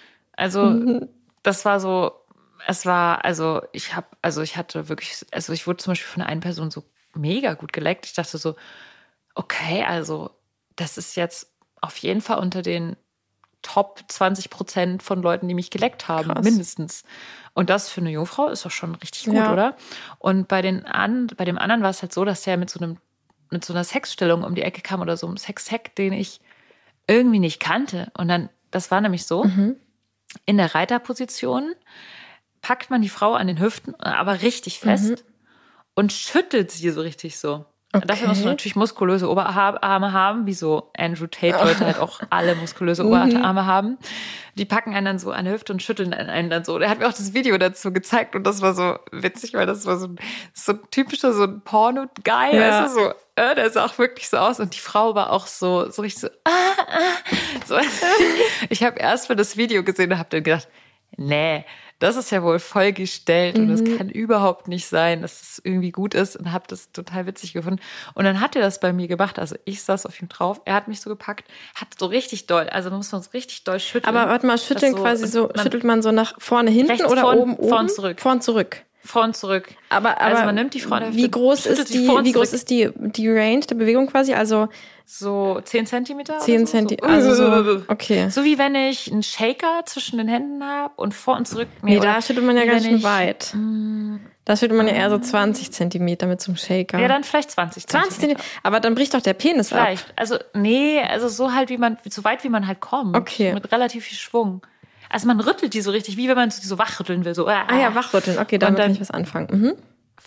S1: Also das war so, es war, also ich habe, also ich hatte wirklich, also ich wurde zum Beispiel von einer Person so mega gut geleckt. Ich dachte so, okay, also das ist jetzt auf jeden Fall unter den Top zwanzig Prozent von Leuten, die mich geleckt haben,
S2: Krass.
S1: mindestens. Und das für eine Jungfrau ist doch schon richtig gut,
S2: Ja.
S1: oder? Und bei, den an, bei dem anderen war es halt so, dass der mit so, einem, mit so einer Sexstellung um die Ecke kam oder so einem Sex-Hack, den ich irgendwie nicht kannte. Und dann, das war nämlich so, in der Reiterposition packt man die Frau an den Hüften, aber richtig fest und schüttelt sie so richtig so.
S2: Okay.
S1: Dafür musst du natürlich muskulöse Oberarme haben, wie so Andrew Tate-Leute halt auch alle muskulöse Oberarme haben. Die packen einen dann so an der Hüfte und schütteln einen dann so. Der hat mir auch das Video dazu gezeigt und das war so witzig, weil das war so, so ein typischer so ein Porno-Guy,
S2: Ja.
S1: weißt du, so, äh, der sah auch wirklich so aus und die Frau war auch so, so richtig so, ah, ah, so. Ich habe erst mal das Video gesehen und habe dann gedacht, nee, das ist ja wohl voll gestellt und das kann überhaupt nicht sein, dass es irgendwie gut ist und habe das total witzig gefunden. Und dann hat er das bei mir gemacht, also ich saß auf ihm drauf, er hat mich so gepackt, hat so richtig doll, also da muss man es richtig doll schütteln.
S2: Aber warte mal, schütteln
S1: Das so-
S2: quasi so,
S1: man-
S2: schüttelt man so nach vorne, hinten
S1: Rechts,
S2: oder
S1: vorn,
S2: oben, oben?
S1: vorn, zurück.
S2: Vorn, zurück.
S1: Vor und zurück.
S2: Aber, aber
S1: Also man nimmt die Frau an der
S2: wie
S1: Hüfte,
S2: groß
S1: schüttelt
S2: ist
S1: die
S2: die,
S1: vor und
S2: wie groß
S1: zurück.
S2: ist die, die Range der Bewegung quasi? Also
S1: So zehn Zentimeter?
S2: zehn
S1: oder so?
S2: Zentimeter,
S1: So.
S2: also so, okay.
S1: So wie wenn ich einen Shaker zwischen den Händen habe und vor und zurück.
S2: Nee,
S1: oder
S2: da schüttelt man ja
S1: wie
S2: ganz
S1: wenn
S2: schön
S1: ich-
S2: weit. Da schüttelt man ja eher so zwanzig Zentimeter mit so einem Shaker.
S1: Ja, dann vielleicht zwanzig
S2: zwanzig Zentimeter. Aber dann bricht doch der Penis ab.
S1: Vielleicht. Also, nee, also so halt, wie man, so weit wie man halt kommt.
S2: Okay.
S1: Mit relativ viel Schwung. Also man rüttelt die so richtig, wie wenn man sie so wachrütteln will. So,
S2: Ah ja, wachrütteln. Okay, damit
S1: Und dann-
S2: kann ich was anfangen. Mhm.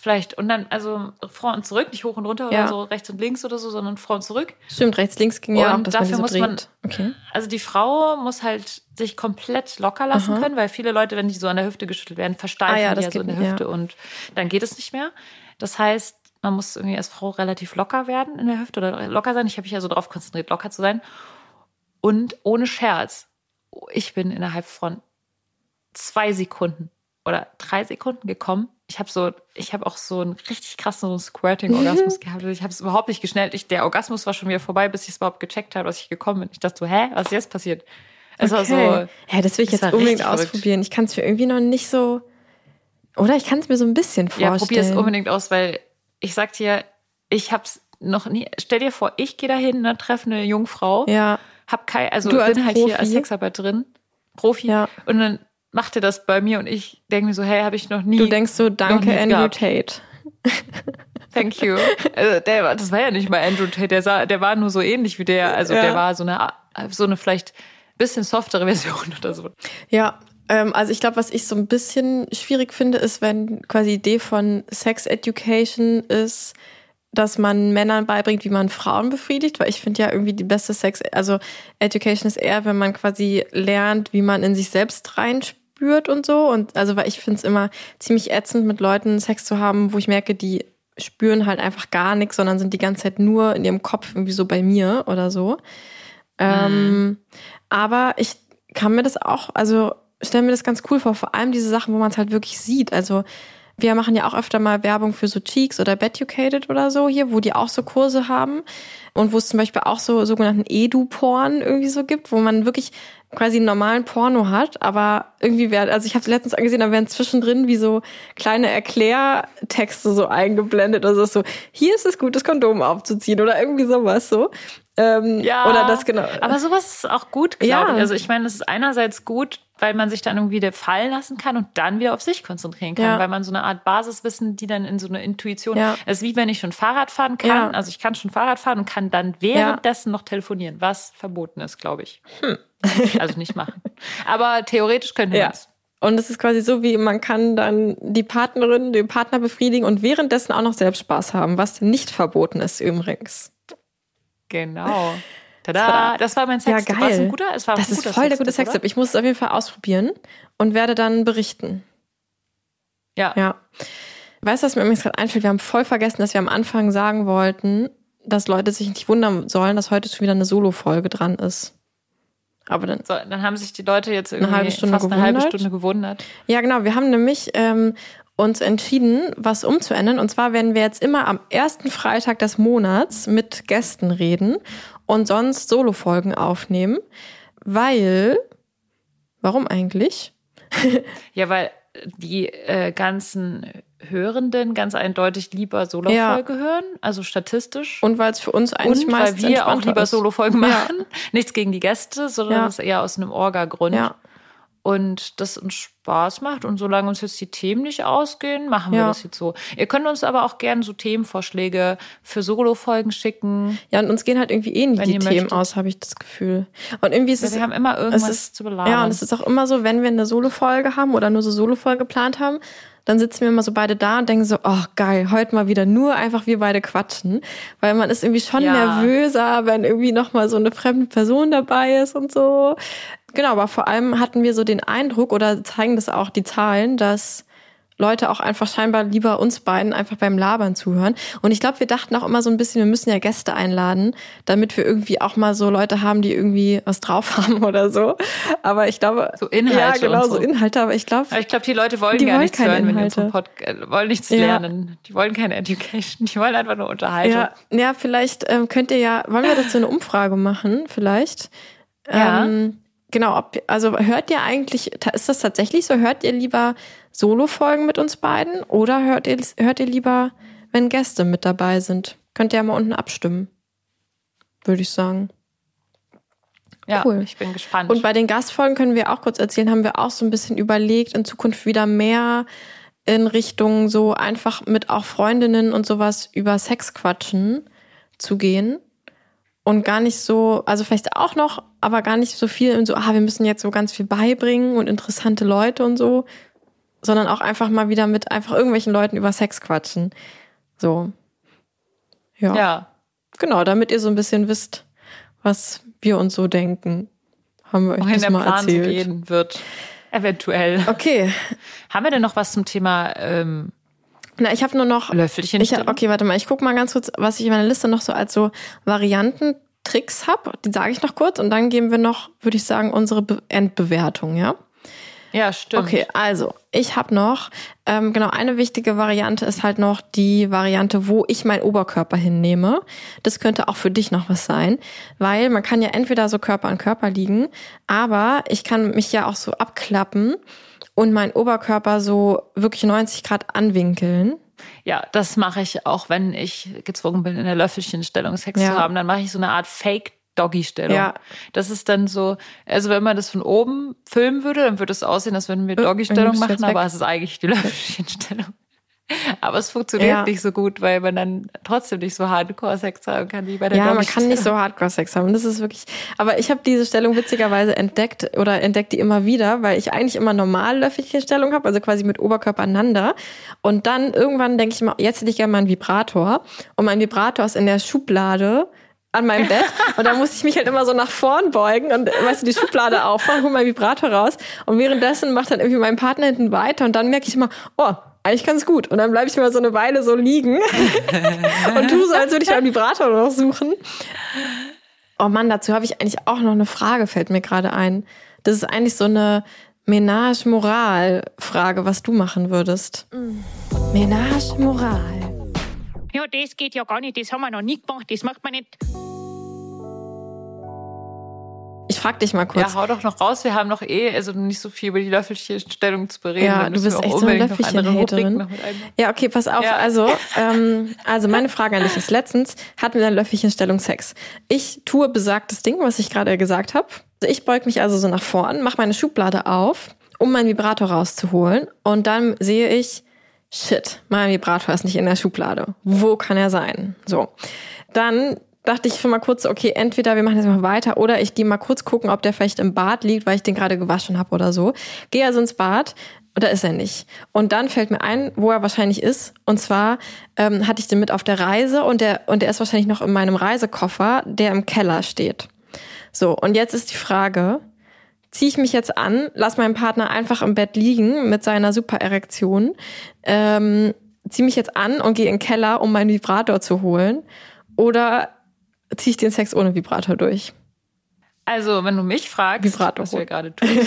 S1: vielleicht. Und dann, also vor und zurück, nicht hoch und runter
S2: Ja.
S1: oder so, rechts und links oder so, sondern vor und zurück.
S2: Stimmt, rechts, links ging ja auch,
S1: Und
S2: dass man
S1: dafür
S2: die so
S1: muss
S2: dreht.
S1: man,
S2: Okay.
S1: also die Frau muss halt sich komplett locker lassen
S2: Aha.
S1: können, weil viele Leute, wenn die so an der Hüfte geschüttelt werden, versteifen
S2: Ah ja,
S1: die
S2: das
S1: ja so in
S2: geht-
S1: der Hüfte
S2: ja.
S1: und dann geht es nicht mehr. Das heißt, man muss irgendwie als Frau relativ locker werden in der Hüfte oder locker sein. Ich habe mich ja so darauf konzentriert, locker zu sein. Und ohne Scherz, ich bin innerhalb von zwei Sekunden oder drei Sekunden gekommen. Ich habe so, ich habe auch so einen richtig krassen so Squirting-Orgasmus gehabt. Ich habe es überhaupt nicht geschnellt. Ich, der Orgasmus war schon wieder vorbei, bis ich es überhaupt gecheckt habe, dass ich gekommen bin. Ich dachte so, hä, was ist jetzt passiert? Es war so,
S2: Ja, das will ich
S1: das
S2: jetzt
S1: war
S2: unbedingt
S1: richtig verrückt.
S2: ausprobieren. Ich kann es mir irgendwie noch nicht so. Oder ich kann es mir so ein bisschen vorstellen.
S1: ja, probier es unbedingt aus, weil ich sag dir, ich hab's noch nie. Stell dir vor, ich gehe dahin, ne, treffe eine Jungfrau,
S2: Ja,
S1: hab kein, also
S2: Du als
S1: bin halt
S2: Profi.
S1: hier als Sexarbeit drin, Profi,
S2: Ja.
S1: und dann macht er das bei mir und ich denke mir so, hey, habe ich noch nie.
S2: du denkst so, danke
S1: nie
S2: Andrew
S1: gehabt.
S2: Tate.
S1: Thank you. Also der, war- das war ja nicht mal Andrew Tate, der, sah, der war nur so ähnlich wie der, also
S2: Ja.
S1: der war so eine, so eine vielleicht bisschen softere Version oder so.
S2: Ja, ähm, also ich glaube, was ich so ein bisschen schwierig finde, ist, wenn quasi die Idee von Sex Education ist, dass man Männern beibringt, wie man Frauen befriedigt, weil ich finde ja irgendwie die beste Sex, also Education ist eher, wenn man quasi lernt, wie man in sich selbst reinspürt und so. Und also, weil ich finde es immer ziemlich ätzend, mit Leuten Sex zu haben, wo ich merke, die spüren halt einfach gar nichts, sondern sind die ganze Zeit nur in ihrem Kopf irgendwie so bei mir oder so. Ähm, aber ich kann mir das auch, also stelle mir das ganz cool vor, vor allem diese Sachen, wo man es halt wirklich sieht. Also wir machen ja auch öfter mal Werbung für so Cheeks oder Beducated oder so hier, wo die auch so Kurse haben und wo es zum Beispiel auch so sogenannten Edu-Porn irgendwie so gibt, wo man wirklich quasi einen normalen Porno hat, aber irgendwie wäre, also ich habe es letztens angesehen, da werden zwischendrin wie so kleine Erklärtexte so eingeblendet, also so, hier ist es gut, das Kondom aufzuziehen oder irgendwie sowas so. Ähm,
S1: Ja,
S2: oder das genau.
S1: aber sowas ist auch gut, glaube
S2: Ja.
S1: ich. Also ich meine, es ist einerseits gut, weil man sich dann irgendwie fallen lassen kann und dann wieder auf sich konzentrieren kann,
S2: Ja.
S1: weil man so eine Art Basiswissen, die dann in so eine Intuition,
S2: Ja.
S1: es ist wie wenn ich schon Fahrrad fahren kann,
S2: Ja.
S1: also ich kann schon Fahrrad fahren und kann dann währenddessen noch telefonieren, was verboten ist, glaube ich. Also nicht machen. Aber theoretisch könnte
S2: Ja.
S1: man es.
S2: Und es ist quasi so, wie man kann dann die Partnerin, den Partner befriedigen und währenddessen auch noch selbst Spaß haben, was nicht verboten ist übrigens.
S1: Genau. Tada, das war mein
S2: Ja,
S1: Sextipp.
S2: geil.
S1: War es ein guter? Es war
S2: Das
S1: ein
S2: ist
S1: guter
S2: voll der gute
S1: Sextipp,
S2: Sextipp. Ich muss es auf jeden Fall ausprobieren und werde dann berichten.
S1: oder? Ja.
S2: Ja. Weißt du, was mir übrigens gerade einfällt? Wir haben voll vergessen, dass wir am Anfang sagen wollten, dass Leute sich nicht wundern sollen, dass heute schon wieder eine Solo-Folge dran ist. Aber dann
S1: So, dann haben sich die Leute jetzt irgendwie
S2: halbe Stunde
S1: fast eine halbe
S2: gewundert.
S1: Stunde gewundert.
S2: Ja, genau. Wir haben nämlich ähm, uns entschieden, was umzuändern. Und zwar werden wir jetzt immer am ersten Freitag des Monats mit Gästen reden und sonst Solo-Folgen aufnehmen. Weil, warum eigentlich?
S1: Ja, weil die äh, ganzen Hörenden ganz eindeutig lieber Solo-Folge hören, also statistisch.
S2: Und weil es für uns eigentlich
S1: Und weil
S2: meistens
S1: wir auch
S2: entspannter
S1: lieber
S2: ist.
S1: Solo-Folgen
S2: Ja.
S1: machen. Nichts gegen die Gäste, sondern
S2: Ja.
S1: das ist eher aus einem Orga-Grund.
S2: Ja.
S1: Und das uns Spaß macht. Und solange uns jetzt die Themen nicht ausgehen, machen wir
S2: Ja.
S1: das jetzt so. Ihr könnt uns aber auch gerne so Themenvorschläge für Solo-Folgen schicken.
S2: Ja, und uns gehen halt irgendwie eh nicht
S1: Wenn
S2: die
S1: ihr
S2: Themen
S1: möchtet.
S2: aus, habe ich das Gefühl. Und irgendwie ist
S1: Ja,
S2: es,
S1: wir haben immer irgendwas
S2: es ist,
S1: zu belabern.
S2: Ja, und es ist auch immer so, wenn wir eine Solo-Folge haben oder nur so Solo-Folge geplant haben, dann sitzen wir immer so beide da und denken so, oh geil, heute mal wieder nur einfach wir beide quatschen. Weil man ist irgendwie schon
S1: Ja.
S2: nervöser, wenn irgendwie nochmal so eine fremde Person dabei ist und so. Genau, aber vor allem hatten wir so den Eindruck, oder zeigen das auch die Zahlen, dass Leute auch einfach scheinbar lieber uns beiden einfach beim Labern zuhören. Und ich glaube, wir dachten auch immer so ein bisschen, wir müssen ja Gäste einladen, damit wir irgendwie auch mal so Leute haben, die irgendwie was drauf haben oder so. Aber ich glaube...
S1: So Inhalte
S2: Ja, genau,
S1: und so.
S2: so Inhalte. Aber ich glaube...
S1: Aber ich glaube, die Leute wollen
S2: Die
S1: gar
S2: wollen
S1: nichts
S2: keine
S1: hören, wenn die
S2: Inhalte.
S1: unseren Podcast wollen nichts
S2: Ja.
S1: lernen. Die wollen keine Education, die wollen einfach nur Unterhaltung.
S2: Ja, ja, vielleicht ähm, könnt ihr ja... Wollen wir dazu eine Umfrage machen, vielleicht?
S1: Ja.
S2: Ähm, genau, ob, also hört ihr eigentlich... Ist das tatsächlich so? Hört ihr lieber Solo-Folgen mit uns beiden oder hört ihr, hört ihr lieber, wenn Gäste mit dabei sind? Könnt ihr ja mal unten abstimmen, würde ich sagen.
S1: Ja,
S2: Cool.
S1: ich bin gespannt.
S2: Und bei den Gastfolgen können wir auch kurz erzählen, haben wir auch so ein bisschen überlegt, in Zukunft wieder mehr in Richtung so einfach mit auch Freundinnen und sowas über Sex quatschen zu gehen. Und gar nicht so, also vielleicht auch noch, aber gar nicht so viel in so, ah, wir müssen jetzt so ganz viel beibringen und interessante Leute und so. sondern auch einfach mal wieder mit einfach irgendwelchen Leuten über Sex quatschen. So. Ja.
S1: Ja.
S2: Genau, damit ihr so ein bisschen wisst, was wir uns so denken. Haben wir euch
S1: Wohin
S2: das
S1: der
S2: mal
S1: Plan so
S2: erzählt.
S1: gehen wird. Eventuell.
S2: Okay.
S1: Haben wir denn noch was zum Thema ähm,
S2: Na, ich habe nur noch
S1: Löffelchen?
S2: ich, Okay, warte mal, ich guck mal ganz kurz, was ich in meiner Liste noch so als so Varianten, Tricks habe. Die sage ich noch kurz und dann geben wir noch, würde ich sagen, unsere Be- Endbewertung, ja?
S1: Ja, stimmt.
S2: Okay, also ich habe noch, ähm, genau, eine wichtige Variante ist halt noch die Variante, wo ich meinen Oberkörper hinnehme. Das könnte auch für dich noch was sein, weil man kann ja entweder so Körper an Körper liegen, aber ich kann mich ja auch so abklappen und meinen Oberkörper so wirklich neunzig Grad anwinkeln.
S1: Ja, das mache ich auch, wenn ich gezwungen bin, in der Löffelchenstellung Sex
S2: Ja.
S1: zu haben. Dann mache ich so eine Art Fake-Doggy-Stellung.
S2: Ja.
S1: Das ist dann so, also wenn man das von oben filmen würde, dann würde es aussehen, als würden wir
S2: Äh,
S1: Doggy-Stellung
S2: nimmst du jetzt
S1: machen,
S2: weg?
S1: aber es ist eigentlich die Löffelchenstellung. Aber es funktioniert
S2: Ja.
S1: nicht so gut, weil man dann trotzdem nicht so Hardcore-Sex haben kann wie bei der
S2: Ja, man kann nicht so
S1: Doggy-Stellung.
S2: Hardcore-Sex haben. Das ist wirklich. Aber ich habe diese Stellung witzigerweise entdeckt oder entdeckt die immer wieder, weil ich eigentlich immer normal Löffelchenstellung habe, also quasi mit Oberkörper aneinander. Und dann irgendwann denke ich mal, jetzt hätte ich gerne mal einen Vibrator. Und mein Vibrator ist in der Schublade an meinem Bett. Und da musste ich mich halt immer so nach vorn beugen und, weißt du, die Schublade aufmachen, hol meinen Vibrator raus. Und währenddessen macht dann irgendwie mein Partner hinten weiter. Und dann merke ich immer, oh, eigentlich ganz gut. Und dann bleibe ich mal so eine Weile so liegen und tu so, als würde ich meinen Vibrator noch suchen. Oh Mann, dazu habe ich eigentlich auch noch eine Frage, fällt mir gerade ein. Das ist eigentlich so eine Ménage-Moral-Frage, was du machen würdest. Ménage-Moral.
S4: Ja, das geht ja gar nicht, das haben wir noch nie gemacht, das macht man nicht.
S2: Ich frag dich mal kurz.
S1: Ja, hau doch noch raus. Wir haben noch eh also nicht so viel über die Löffelchenstellung zu bereden.
S2: Ja,
S1: Dann
S2: du
S1: müssen
S2: bist
S1: wir auch
S2: echt so eine
S1: unbedingt noch andere
S2: Löffelchen-Haterin.
S1: Rubriken noch mit einbauen.
S2: Ja, okay, pass auf.
S1: Ja.
S2: Also, ähm, also meine Frage an dich ist, letztens hatten wir in der Löffelchenstellung Sex. Ich tue besagtes Ding, was ich gerade gesagt habe. Also ich beug mich also so nach vorn, mache meine Schublade auf, um meinen Vibrator rauszuholen. Und dann sehe ich, shit, mein Vibrator ist nicht in der Schublade. Wo kann er sein? So, dann dachte ich schon mal kurz, okay, entweder wir machen jetzt mal weiter oder ich gehe mal kurz gucken, ob der vielleicht im Bad liegt, weil ich den gerade gewaschen habe oder so. Gehe also ins Bad und da ist er nicht. Und dann fällt mir ein, wo er wahrscheinlich ist. Und zwar ähm, hatte ich den mit auf der Reise und der, und der ist wahrscheinlich noch in meinem Reisekoffer, der im Keller steht. So, und jetzt ist die Frage, ziehe ich mich jetzt an, lass meinen Partner einfach im Bett liegen mit seiner Supererektion, ähm, ziehe mich jetzt an und gehe in den Keller, um meinen Vibrator zu holen, oder ziehe ich den Sex ohne Vibrator durch?
S1: Also, wenn du mich fragst,
S2: Vibrator
S1: was wir
S2: holen.
S1: gerade tun,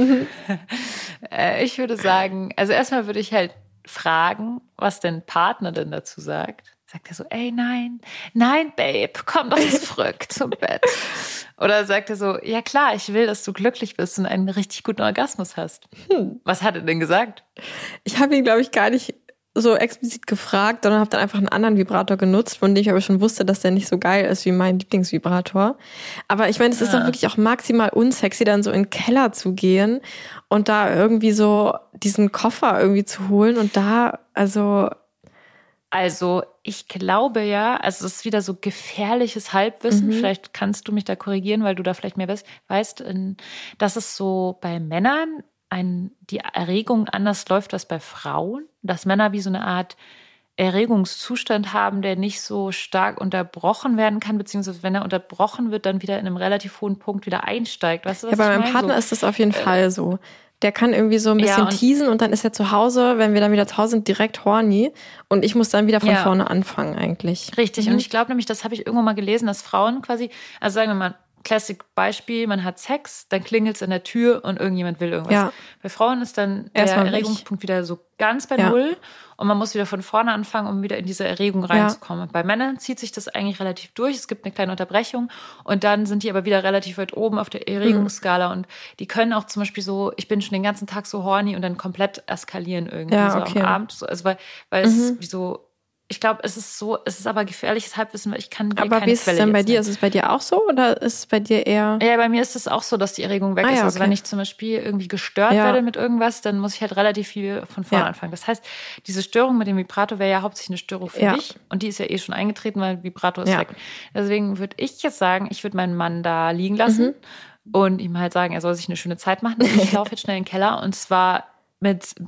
S1: äh, ich würde sagen, also erstmal würde ich halt fragen, was dein Partner denn dazu sagt. Sagt er so, ey, nein, nein, Babe, komm doch zurück zum Bett. Oder sagt er so, ja klar, ich will, dass du glücklich bist und einen richtig guten Orgasmus hast. Hm. Was hat er denn gesagt?
S2: Ich habe ihn, glaube ich, gar nicht so explizit gefragt, sondern habe dann einfach einen anderen Vibrator genutzt, von dem ich aber schon wusste, dass der nicht so geil ist wie mein Lieblingsvibrator. Aber ich meine, es ist
S1: Ah.
S2: doch wirklich auch maximal unsexy, dann so in den Keller zu gehen und da irgendwie so diesen Koffer irgendwie zu holen und da, also...
S1: Also, ich glaube ja, also es ist wieder so gefährliches Halbwissen.
S2: Mhm.
S1: Vielleicht kannst du mich da korrigieren, weil du da vielleicht mehr weißt, in, dass es so bei Männern ein, die Erregung anders läuft als bei Frauen. Dass Männer wie so eine Art Erregungszustand haben, der nicht so stark unterbrochen werden kann, beziehungsweise wenn er unterbrochen wird, dann wieder in einem relativ hohen Punkt wieder einsteigt. Weißt du, was
S2: Ja, bei
S1: ich
S2: meinem
S1: meine?
S2: Partner
S1: so,
S2: ist das auf jeden äh, Fall so. Der kann irgendwie so ein bisschen
S1: Ja, und-
S2: teasen und dann ist er zu Hause, wenn wir dann wieder zu Hause sind, direkt horny und ich muss dann wieder von
S1: Ja.
S2: vorne anfangen eigentlich.
S1: Richtig,
S2: Mhm.
S1: und ich glaube nämlich, das habe ich irgendwo mal gelesen, dass Frauen quasi, also sagen wir mal, Classic-Beispiel, man hat Sex, dann klingelt es an der Tür und irgendjemand will irgendwas.
S2: Ja.
S1: Bei Frauen ist dann
S2: Erstmal
S1: der
S2: nicht.
S1: Erregungspunkt wieder so ganz bei
S2: Ja.
S1: Null und man muss wieder von vorne anfangen, um wieder in diese Erregung reinzukommen. Und bei Männern zieht sich das eigentlich relativ durch, es gibt eine kleine Unterbrechung und dann sind die aber wieder relativ weit oben auf der Erregungsskala und die können auch zum Beispiel so, ich bin schon den ganzen Tag so horny und dann komplett eskalieren irgendwie
S2: Ja,
S1: so
S2: okay.
S1: am Abend. So, also weil, weil es wie so, ich glaube, es ist so, es ist aber gefährliches Halbwissen, weil ich kann dir
S2: Aber
S1: keine
S2: wie ist es
S1: Quelle
S2: denn bei
S1: jetzt
S2: dir?
S1: nennen.
S2: Ist es bei dir auch so oder ist es bei dir eher...
S1: Ja, bei mir ist es auch so, dass die Erregung weg
S2: Ah,
S1: ist.
S2: ja,
S1: Also
S2: okay.
S1: wenn ich zum Beispiel irgendwie gestört
S2: Ja.
S1: werde mit irgendwas, dann muss ich halt relativ viel von vorne
S2: Ja.
S1: anfangen. Das heißt, diese Störung mit dem Vibrator wäre ja hauptsächlich eine Störung für
S2: Ja.
S1: dich. Und die ist ja eh schon eingetreten, weil Vibrator ist
S2: Ja.
S1: weg. Deswegen würde ich jetzt sagen, ich würde meinen Mann da liegen lassen und ihm halt sagen, er soll sich eine schöne Zeit machen. Und ich laufe jetzt schnell in den Keller und zwar mit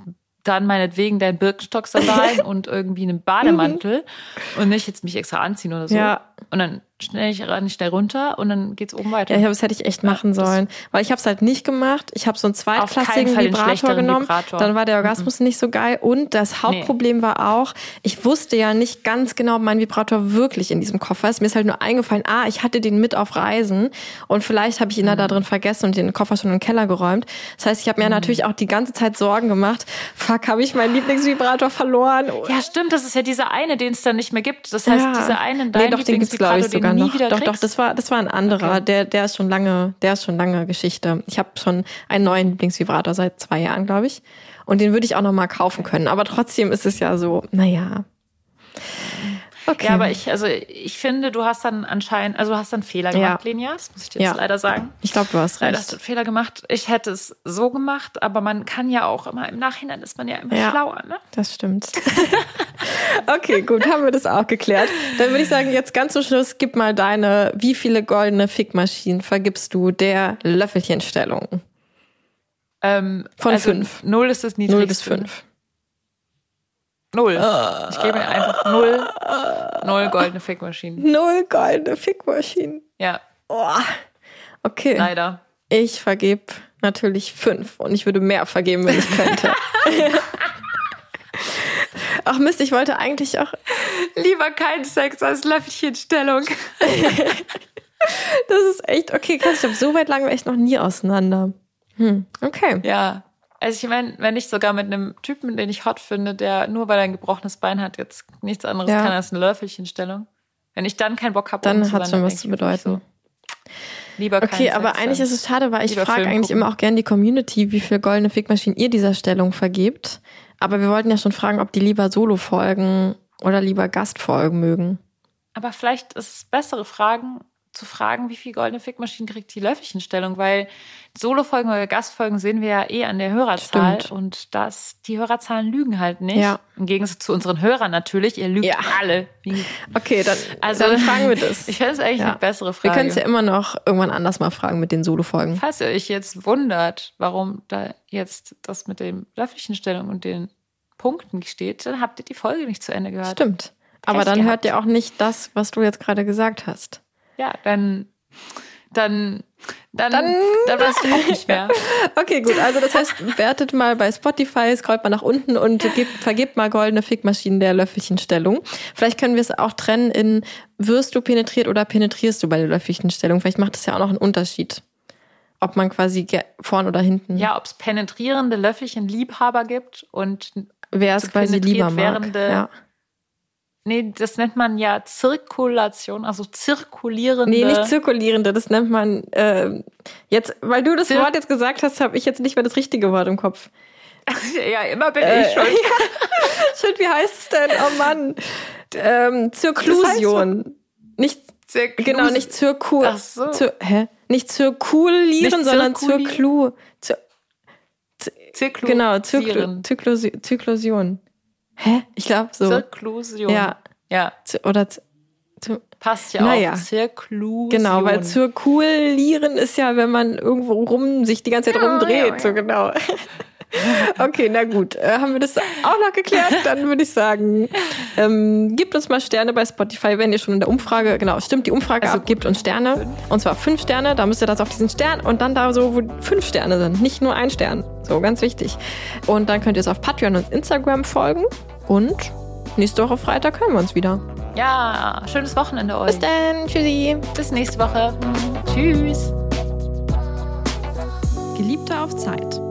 S1: dann meinetwegen deinen Birkenstock-Sandalen und irgendwie einen Bademantel und nicht jetzt mich extra anziehen oder so.
S2: Ja.
S1: Und dann schnell ich ran schnell runter und dann geht's oben weiter.
S2: Ja, ich glaube, das hätte ich echt machen
S1: Ja, das-
S2: sollen. Weil ich habe es halt nicht gemacht. Ich habe so einen
S1: Auf keinen
S2: zweitklassigen
S1: Fall den
S2: Vibrator
S1: schlechteren
S2: genommen.
S1: Vibrator.
S2: Dann war der Orgasmus nicht so geil. Und das Hauptproblem war auch, ich wusste ja nicht ganz genau, ob mein Vibrator wirklich in diesem Koffer ist. Mir ist halt nur eingefallen, ah, ich hatte den mit auf Reisen und vielleicht habe ich ihn da drin vergessen und den Koffer schon in den Keller geräumt. Das heißt, ich habe mir natürlich auch die ganze Zeit Sorgen gemacht. Fuck, habe ich meinen Lieblingsvibrator verloren?
S1: Ja, stimmt, das ist ja dieser eine, den es dann nicht mehr gibt. Das heißt,
S2: Ja.
S1: dieser eine,
S2: Nee,
S1: dein
S2: doch, den gibt's glaube ich
S1: Lieblingsvibrator,
S2: sogar
S1: den du nie
S2: noch.
S1: wieder
S2: Doch, doch,
S1: kriegst.
S2: das war, das war ein anderer.
S1: Okay.
S2: Der, der ist schon lange, der ist schon lange Geschichte. Ich habe schon einen neuen Lieblingsvibrator seit zwei Jahren, glaube ich. Und den würde ich auch noch mal kaufen können. Aber trotzdem ist es ja so, naja. Okay.
S1: Ja, aber ich, also ich finde, du hast dann anscheinend, also du hast dann Fehler
S2: Ja.
S1: gemacht, Lenia. Das muss ich dir
S2: Ja.
S1: jetzt leider sagen.
S2: Ich glaube, du hast
S1: Leider hast du
S2: recht.
S1: einen Fehler gemacht. Ich hätte es so gemacht, aber man kann ja auch immer, im Nachhinein ist man ja immer
S2: Ja.
S1: schlauer, ne?
S2: Das stimmt. Okay, gut, haben wir das auch geklärt. Dann würde ich sagen, jetzt ganz zum Schluss, gib mal deine, wie viele goldene Fickmaschinen vergibst du der Löffelchenstellung?
S1: Ähm,
S2: Von
S1: also
S2: fünf.
S1: Null ist das niedrigste.
S2: Null bis fünf.
S1: Null. Ich gebe mir einfach null, null goldene Fickmaschinen.
S2: Null goldene Fickmaschinen.
S1: Ja,
S2: Oh. Okay.
S1: leider.
S2: Ich vergebe natürlich fünf und ich würde mehr vergeben, wenn ich könnte. Ach Mist, ich wollte eigentlich auch.
S1: Lieber kein Sex als Löffelchenstellung.
S2: Das ist echt okay. Krass, ich glaube, so weit lagen wir echt noch nie auseinander. Hm, okay.
S1: Ja. Also ich meine, wenn ich sogar mit einem Typen, den ich hot finde, der nur weil er ein gebrochenes Bein hat, jetzt nichts anderes
S2: Ja.
S1: kann als eine Löffelchenstellung. Wenn ich dann keinen Bock habe,
S2: Dann hat schon was zu bedeuten.
S1: Lieber kein
S2: Okay, aber
S1: Sex,
S2: eigentlich
S1: dann
S2: ist es schade, weil ich
S1: lieber
S2: frage
S1: Film
S2: eigentlich
S1: gucken.
S2: immer auch gerne die Community, wie viel goldene Fickmaschinen ihr dieser Stellung vergebt. Aber wir wollten ja schon fragen, ob die lieber Solo-Folgen oder lieber Gastfolgen mögen.
S1: Aber vielleicht ist es bessere Fragen zu fragen, wie viel goldene Fickmaschinen kriegt die Löffelchenstellung, weil Solo-Folgen oder Gastfolgen sehen wir ja eh an der Hörerzahl.
S2: Stimmt.
S1: Und das, die Hörerzahlen lügen halt nicht.
S2: Ja.
S1: Im Gegensatz zu unseren Hörern natürlich. Ihr lügt
S2: Ja.
S1: alle. Wie-
S2: Okay, dann,
S1: Also
S2: dann fragen wir das.
S1: Ich finde es eigentlich
S2: Ja.
S1: eine bessere
S2: Wir
S1: Frage.
S2: können es ja immer noch irgendwann anders mal fragen mit den Solo-Folgen.
S1: Falls ihr euch jetzt wundert, warum da jetzt das mit dem Löffelchenstellung und den Punkten steht, dann habt ihr die Folge nicht zu Ende gehört.
S2: Stimmt. Aber
S1: Pech
S2: dann
S1: gehabt.
S2: hört ihr auch nicht das, was du jetzt gerade gesagt hast.
S1: Ja, dann, dann, dann,
S2: Dann-
S1: dann, weißt du auch nicht mehr.
S2: Okay, gut. Also das heißt, wertet mal bei Spotify, scrollt mal nach unten und gebt, vergebt mal goldene Fickmaschinen der Löffelchenstellung. Vielleicht können wir es auch trennen in, wirst du penetriert oder penetrierst du bei der Löffelchenstellung? Vielleicht macht es ja auch noch einen Unterschied. Ob man quasi ge- vorn oder hinten,
S1: Ja, ob es penetrierende Löffelchen-Liebhaber gibt und,
S2: wer es
S1: so
S2: quasi
S1: penetriert
S2: lieber mag.
S1: währende-
S2: Ja.
S1: nee, das nennt man ja Zirkulation, also zirkulierende.
S2: Nee, nicht zirkulierende, das nennt man, äh, jetzt, weil du das
S1: Zir-
S2: Wort jetzt gesagt hast, habe ich jetzt nicht mehr das richtige Wort im Kopf.
S1: Ja, immer bin
S2: Äh,
S1: ich schuld.
S2: Shit, wie heißt es denn? Oh Mann. Ähm, Zirklusion. Nicht,
S1: Zirklus-
S2: genau, nicht zirkul.
S1: Ach so.
S2: Zir, hä? Nicht zirkulieren,
S1: Nicht
S2: sondern
S1: zirkuli-
S2: zirklu. Zir,
S1: Zirklu-
S2: genau, Zirklu,
S1: Zieren.
S2: Zirklusi, Zirklusion. Hä? Ich glaube so.
S1: Zirklusion.
S2: Ja.
S1: Ja,
S2: Z- Oder Z- Zir,
S1: passt ja
S2: Naja.
S1: auch. Zirklusion.
S2: genau, weil zirkulieren ist ja, wenn man irgendwo rum sich die ganze Zeit
S1: Ja,
S2: rumdreht.
S1: ja,
S2: So
S1: ja.
S2: genau. Okay, na gut. Äh, haben wir das auch noch geklärt? Dann würde ich sagen, ähm, gebt uns mal Sterne bei Spotify, wenn ihr schon in der Umfrage, genau, stimmt die Umfrage
S1: Also
S2: ab, gebt uns Sterne. Und zwar fünf Sterne, da müsst ihr das auf diesen Stern und dann da so, wo fünf Sterne sind, nicht nur ein Stern. So, ganz wichtig. Und dann könnt ihr es auf Patreon und Instagram folgen. Und nächste Woche Freitag hören wir uns wieder.
S1: Ja, schönes Wochenende euch.
S2: Bis dann, tschüssi.
S1: Bis nächste Woche. Tschüss.
S5: Geliebte auf Zeit.